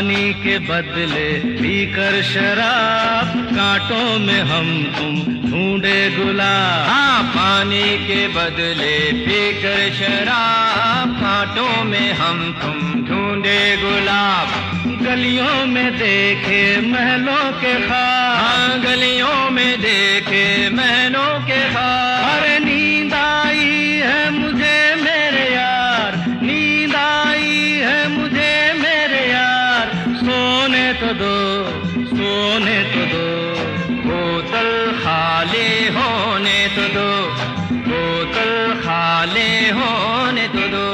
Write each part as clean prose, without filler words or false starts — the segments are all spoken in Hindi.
पानी के बदले पीकर शराब, कांटों में हम तुम ढूंढे गुलाब। हाँ, पानी के बदले पीकर शराब, कांटों में हम तुम ढूंढे गुलाब। गलियों में देखे महलों के ख्वाब, हाँ, गलियों में देखे महलों के ख्वाब। अरे नींद आई है मुझे मेरे यार, नींद आई है मुझे मेरे यार। सोने तो दो, सोने तो दो, बोतल खाली होने तो दो, बोतल खाली होने तो दो।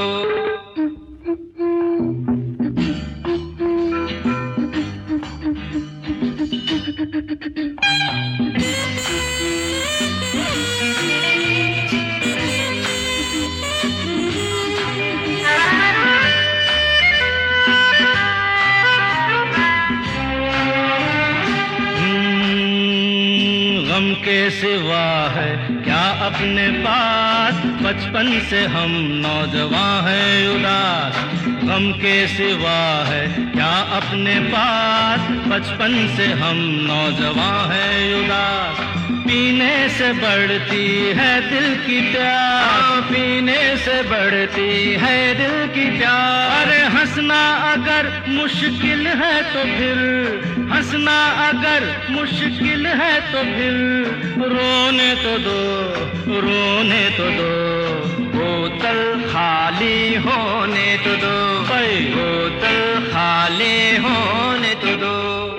गम के सिवा है क्या अपने पास, बचपन से हम नौजवान हैं उदास। गम के सिवा है क्या अपने पास, बचपन से हम नौजवान हैं उदास। पीने से बढ़ती है दिल की प्यास, पीने से बढ़ती है दिल की प्यास। अरे हंसना अगर मुश्किल है तो फिर, हंसना अगर मुश्किल है तो फिर, रोने तो दो, रोने तो दो, बोतल खाली होने तो दो, बोतल खाली होने तो दो।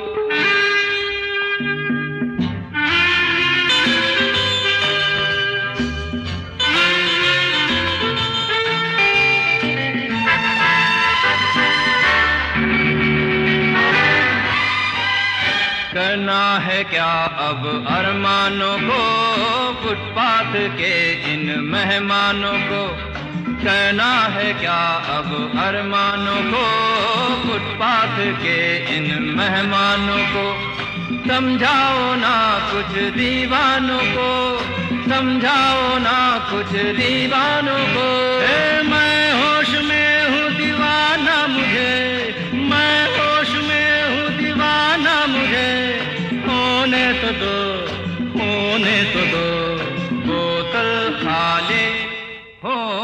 करना है क्या अब अरमानों को, फुटपाथ के इन मेहमानों को। करना है क्या अब अरमानों को, फुटपाथ के इन मेहमानों को। समझाओ ना कुछ दीवानों को, समझाओ ना कुछ दीवानों को। मैं होश में हूँ दीवाना मुझे, मैं होश में हूँ दीवाना मुझे। होने तो दो, होने तो दो, बोतल खाली हो